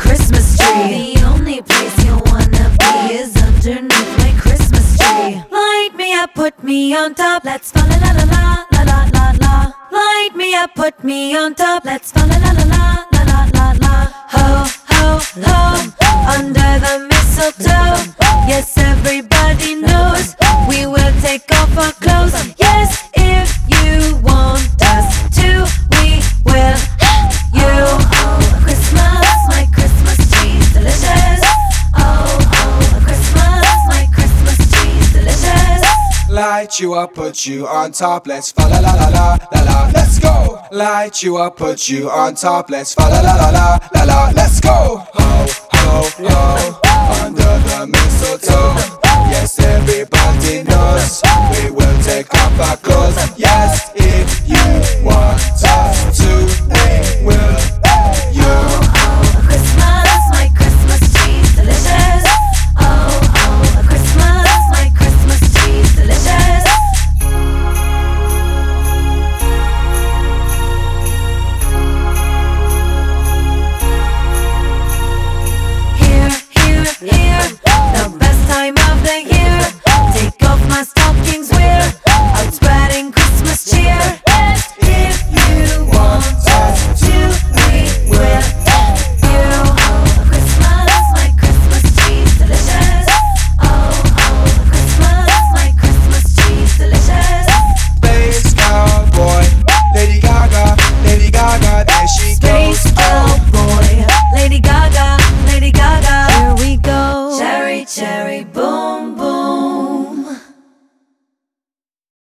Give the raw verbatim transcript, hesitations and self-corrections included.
Christmas tree. The only place you wanna be is underneath my Christmas tree. Light me up, put me on top, let's fa la la la la la la la la. Light me up, put me on top, let's fa la la la la la la la la. Ho, ho, ho, under the mistletoe. Yes, everybody knows we will take off our clothes. Yes, if you want us to, we will. You, oh, Christmas, my Christmas tree's delicious. Oh, oh, Christmas, my Christmas tree's delicious. Light you up, put you on top, let's fa la la la la la la. Let's go. Light you up, put you on top, let's fa la la la la la la.